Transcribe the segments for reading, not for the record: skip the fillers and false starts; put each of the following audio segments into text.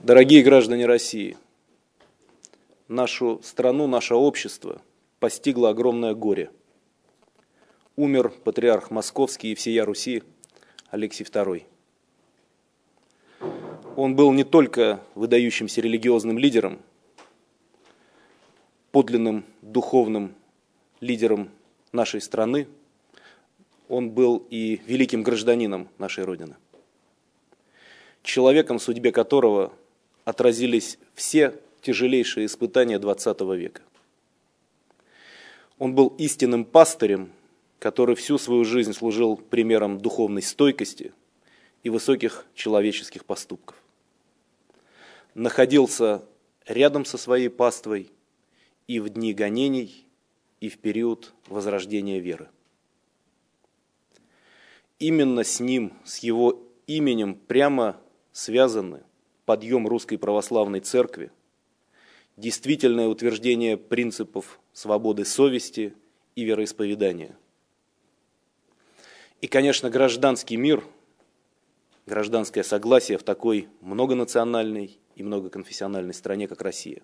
Дорогие граждане России, нашу страну, наше общество постигло огромное горе. Умер патриарх Московский и всея Руси Алексий II. Он был не только выдающимся религиозным лидером, подлинным духовным лидером нашей страны, он был и великим гражданином нашей Родины. Человеком, в судьбе которого отразились все тяжелейшие испытания XX века. Он был истинным пастырем, который всю свою жизнь служил примером духовной стойкости и высоких человеческих поступков. Находился рядом со своей паствой и в дни гонений, и в период возрождения веры. Именно с ним, с его именем прямо связаны подъем Русской Православной Церкви, действительное утверждение принципов свободы совести и вероисповедания. И, конечно, гражданский мир, гражданское согласие в такой многонациональной и многоконфессиональной стране, как Россия.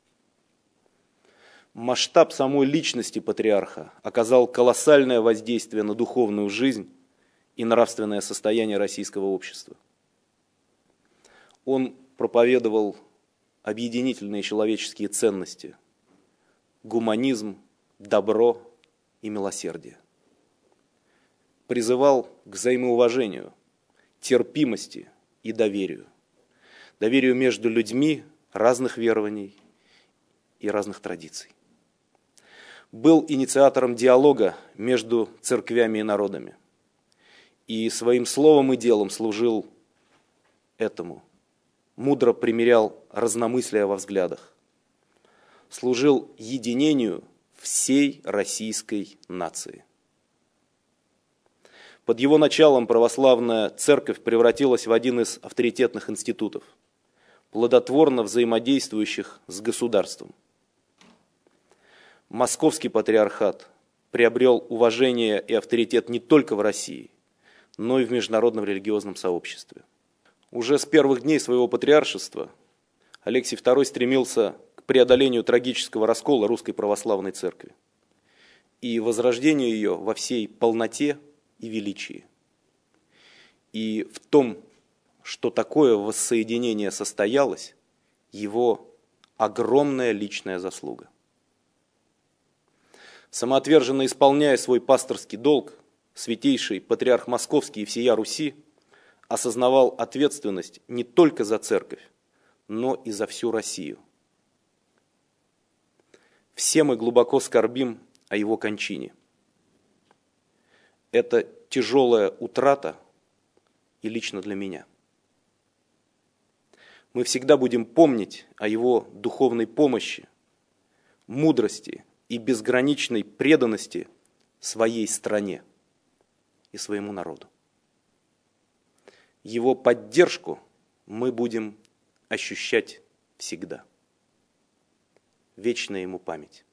Масштаб самой личности патриарха оказал колоссальное воздействие на духовную жизнь и нравственное состояние российского общества. Он проповедовал объединительные человеческие ценности: гуманизм, добро и милосердие. Призывал к взаимоуважению, терпимости и доверию. Доверию между людьми разных верований и разных традиций. Был инициатором диалога между церквями и народами. И своим словом и делом служил этому. Мудро примирял разномыслия во взглядах. Служил единению всей российской нации. Под его началом православная церковь превратилась в один из авторитетных институтов, плодотворно взаимодействующих с государством. Московский патриархат приобрел уважение и авторитет не только в России, но и в международном религиозном сообществе. Уже с первых дней своего патриаршества Алексий II стремился к преодолению трагического раскола Русской Православной Церкви и возрождению ее во всей полноте и величии. И в том, что такое воссоединение состоялось, его огромная личная заслуга. Самоотверженно исполняя свой пасторский долг, святейший патриарх Московский и всея Руси осознавал ответственность не только за церковь, но и за всю Россию. Все мы глубоко скорбим о его кончине. Это тяжелая утрата и лично для меня. Мы всегда будем помнить о его духовной помощи, мудрости и безграничной преданности своей стране и своему народу. Его поддержку мы будем ощущать всегда. Вечная ему память.